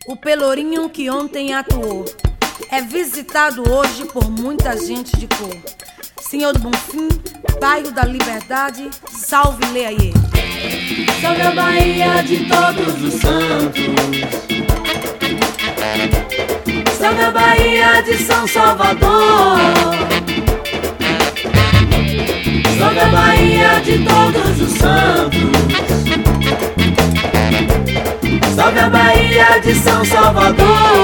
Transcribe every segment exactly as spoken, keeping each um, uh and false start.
O Pelourinho que ontem atuou é visitado hoje por muita gente de cor. Senhor do Bonfim, bairro da Liberdade, salve Leaiê. Salve a Bahia de todos os santos, salve a Bahia de São Salvador, salve a Bahia de todos os santos, salve a Bahia de São Salvador.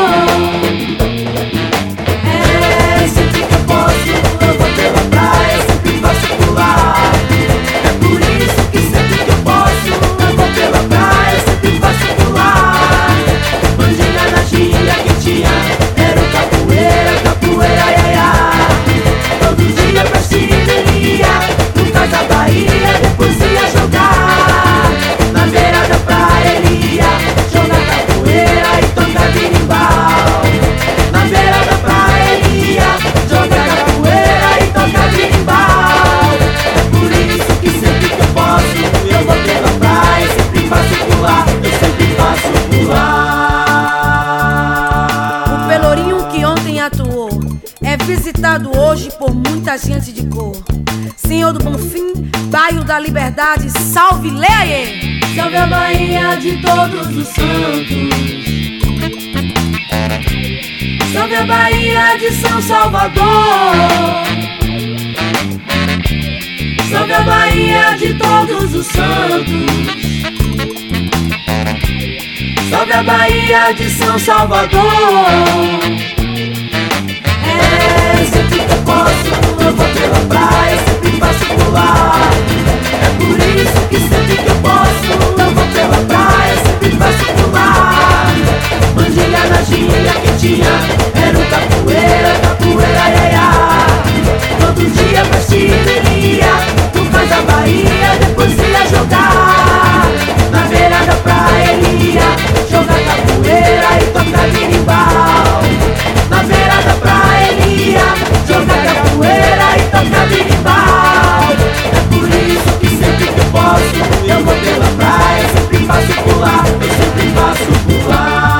É, sempre que eu posso, eu vou pela praia, sempre faço pular. É por isso que sempre que eu posso, eu vou pela praia, sempre faço pular. Mandinga na ginga que tinha, era o capoeira, capoeira, iaiá. Todo dia pra Siberia, no cais da Bahia, depois ia jogar. Na beira da praia ele ia jogar capoeira e tocar berimbau. Na beira da praia ele ia jogar capoeira e tocar berimbau. É por isso que sempre que eu posso, eu vou pela praia, sempre faço pular, eu sempre faço pular. O Pelourinho que ontem atuou é visitado hoje por muita gente de cor. Senhor do Bonfim, bairro da Liberdade, salve Leaiê. Salve a Bahia de todos os santos, salve a Bahia de São Salvador, salve a Bahia de todos os santos, salve a Bahia de São Salvador. É, sempre que eu posso, eu vou pela praia, sempre faço pular. É por isso que sempre que eu posso, eu vou pela praia, sempre faço pular. Mandinga na ginga que tinha, era o capoeira, capoeira, iaiá. Todo dia pra Siberia, no cais da Bahia, depois ia jogar. Na beira da praia ele ia jogar capoeira e tocar berimbau. Na beira da praia ele ia jogar capoeira e tocar berimbau. É por isso que sempre que eu posso, eu vou pela praia, sempre faço pular, eu sempre faço pular.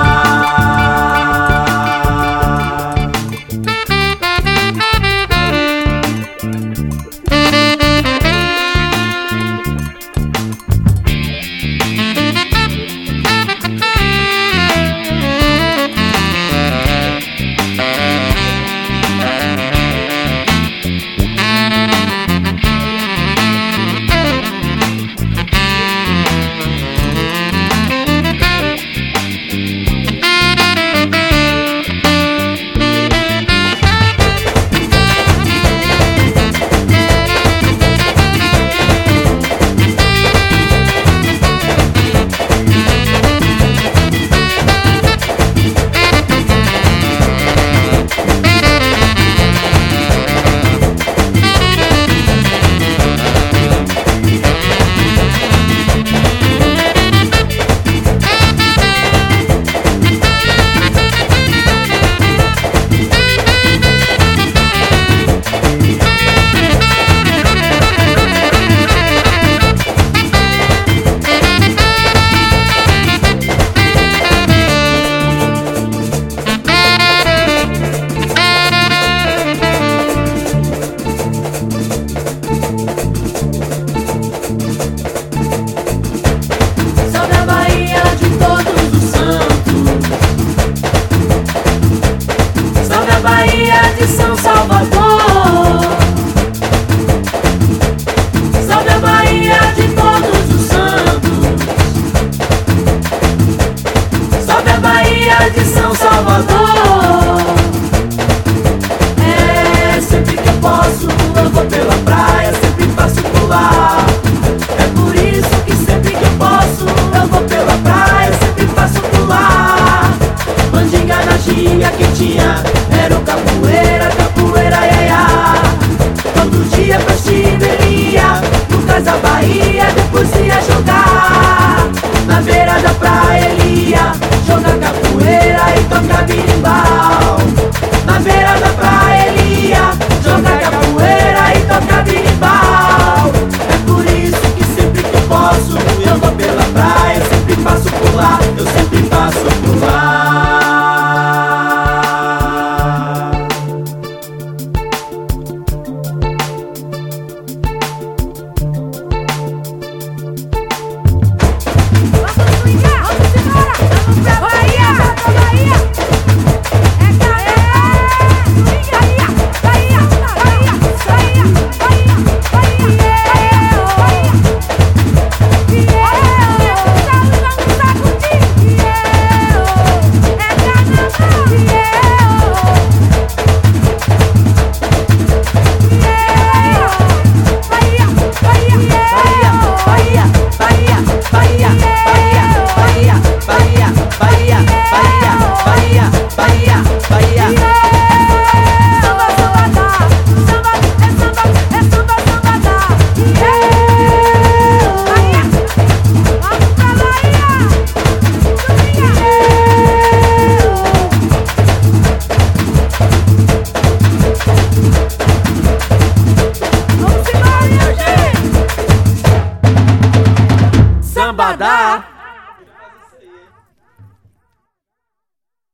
De São Salvador, salve a Bahia de todos os santos, salve a Bahia de São Salvador. É, sempre que eu posso, eu vou pela praia, sempre faço pular. É por isso que sempre que eu posso, eu vou pela praia, sempre faço pular. Mandinga na ginga que tinha, era o capoeira, capoeira, iaiá. Todo dia pra Siberia, no cais da Bahia, depois ia jogar. Na beira da praia ele ia jogar capoeira e tocar berimbau. Na beira da praia ele ia jogar capoeira e tocar berimbau. É por isso que sempre que eu posso, eu vou pela praia, sempre faço pular, eu sempre faço pular. lambada.